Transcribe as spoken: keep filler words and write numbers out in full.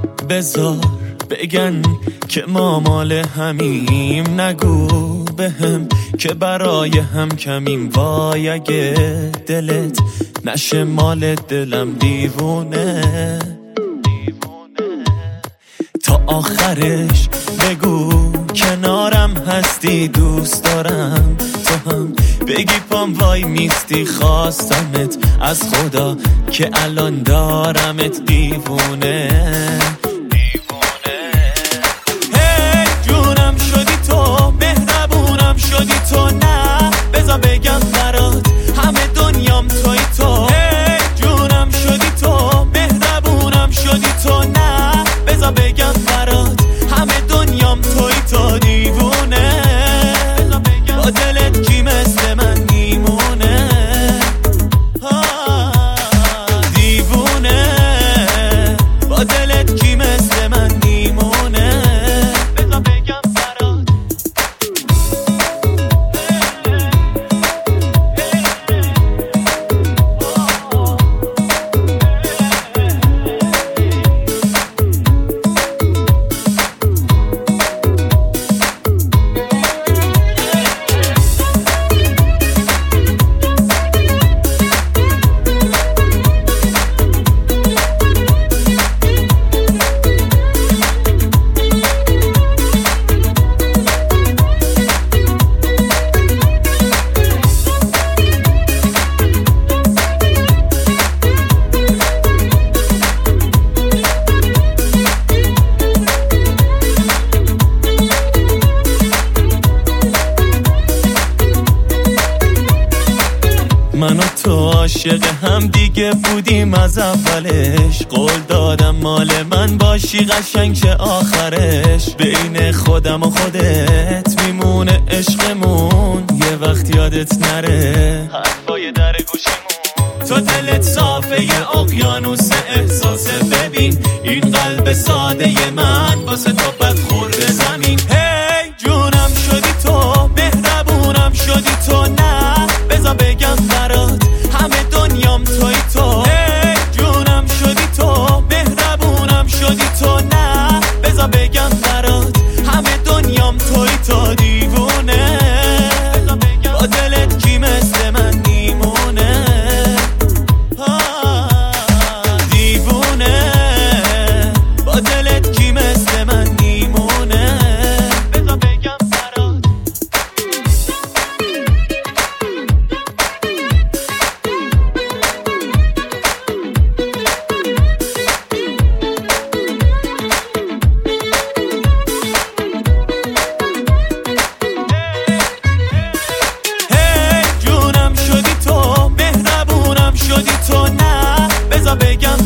بذار بگن که ما مال همیم، نگو بهم که برای هم کمیم. وای اگه دلت نشه مال دلم دیوونه، تا آخرش بگو کنارم هستی، دوست دارم تو هم بگی پام وای میستی. خواستمت از خدا که الان دارمت دیوونه. هی جونم شدی تو، مهربونم شدی تو، نه بذار بگم برات همه دنیام توی تو. هی جونم شدی تو، مهربونم شدی تو، نه بذار بگم برات همه دنیام توی تو. دیوونه با دلت کی مثل من میمونه، دیوونه با دلت کی مثل من میمونه. بذار بگم برات من و تو عاشق هم دیگه بودیم از اولش، قول دادم مال من باشی قشنگ شه آخرش. بین خودم و خودت میمونه عشقمون، یه وقت یادت نره حرفای در گوشمون. تو دلت صافه یه اقیانوس احساسه، ببین این قلب ساده من واسه تو بد خورده زمین. هی جونم شدی تو، مهربونم شدی تو، نه بذار بگم برات همه دنیام توی تو. هی جونم شدی تو، مهربونم شدی تو، نه بذار بگم برات همه دنیام توی تو. دیوونه با دلت کی مثل من میمونه، دیوونه با دلت کی مثل من میمونه. بذار بگم برات شدی تو، نه بذار بگم